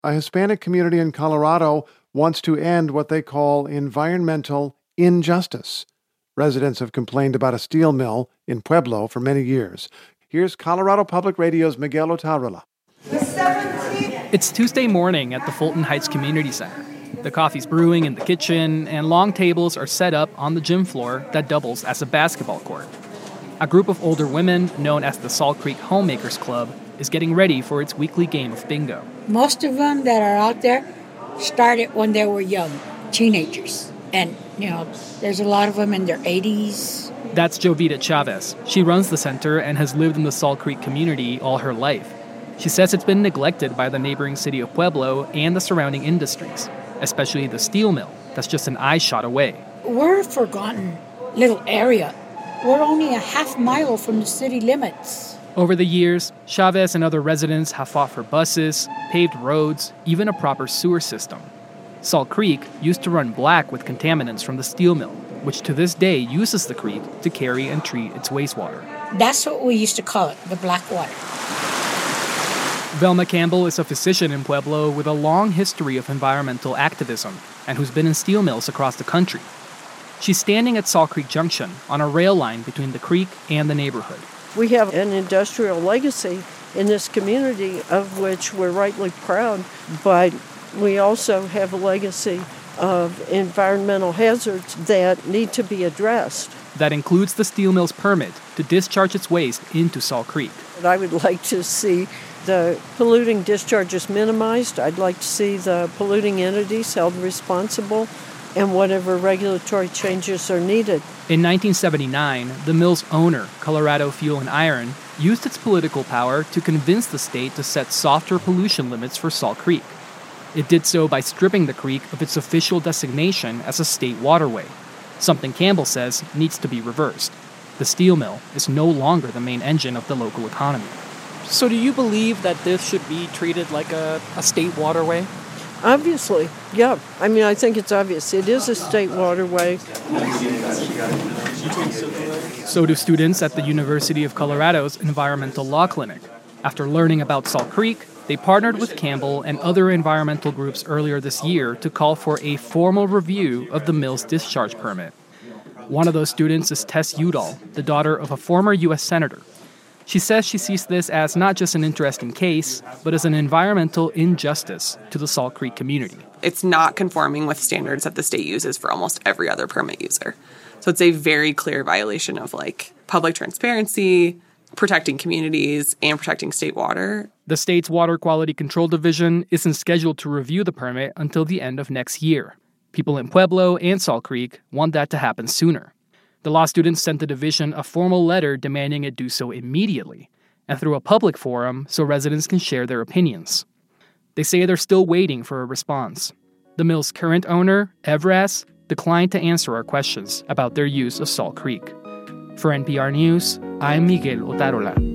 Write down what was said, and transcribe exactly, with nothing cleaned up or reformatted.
A Hispanic community in Colorado wants to end what they call environmental injustice. Residents have complained about a steel mill in Pueblo for many years. Here's Colorado Public Radio's Miguel Otárola. It's Tuesday morning at the Fulton Heights Community Center. The coffee's brewing in the kitchen, and long tables are set up on the gym floor that doubles as a basketball court. A group of older women, known as the Salt Creek Homemakers Club, is getting ready for its weekly game of bingo. Most of them that are out there started when they were young, teenagers. And, you know, there's a lot of them in their eighties. That's Jovita Chavez. She runs the center and has lived in the Salt Creek community all her life. She says it's been neglected by the neighboring city of Pueblo and the surrounding industries, especially the steel mill that's just an eye shot away. We're a forgotten little area. We're only a half mile from the city limits. Over the years, Chavez and other residents have fought for buses, paved roads, even a proper sewer system. Salt Creek used to run black with contaminants from the steel mill, which to this day uses the creek to carry and treat its wastewater. That's what we used to call it, the black water. Velma Campbell is a physician in Pueblo with a long history of environmental activism and who's been in steel mills across the country. She's standing at Salt Creek Junction on a rail line between the creek and the neighborhood. We have an industrial legacy in this community of which we're rightly proud, but we also have a legacy of environmental hazards that need to be addressed. That includes the steel mill's permit to discharge its waste into Salt Creek. I would like to see the polluting discharges minimized. I'd like to see the polluting entities held responsible, and whatever regulatory changes are needed. In nineteen seventy-nine, the mill's owner, Colorado Fuel and Iron, used its political power to convince the state to set softer pollution limits for Salt Creek. It did so by stripping the creek of its official designation as a state waterway, something Campbell says needs to be reversed. The steel mill is no longer the main engine of the local economy. So do you believe that this should be treated like a, a state waterway? Obviously, yeah. I mean, I think it's obvious. It is a state waterway. So do students at the University of Colorado's Environmental Law Clinic. After learning about Salt Creek, they partnered with Campbell and other environmental groups earlier this year to call for a formal review of the mill's discharge permit. One of those students is Tess Udall, the daughter of a former U S senator. She says she sees this as not just an interesting case, but as an environmental injustice to the Salt Creek community. It's not conforming with standards that the state uses for almost every other permit user. So it's a very clear violation of, like, public transparency, protecting communities, and protecting state water. The state's Water Quality Control Division isn't scheduled to review the permit until the end of next year. People in Pueblo and Salt Creek want that to happen sooner. The law students sent the division a formal letter demanding it do so immediately, and through a public forum so residents can share their opinions. They say they're still waiting for a response. The mill's current owner, Evraz, declined to answer our questions about their use of Salt Creek. For N P R News, I'm Miguel Otárola.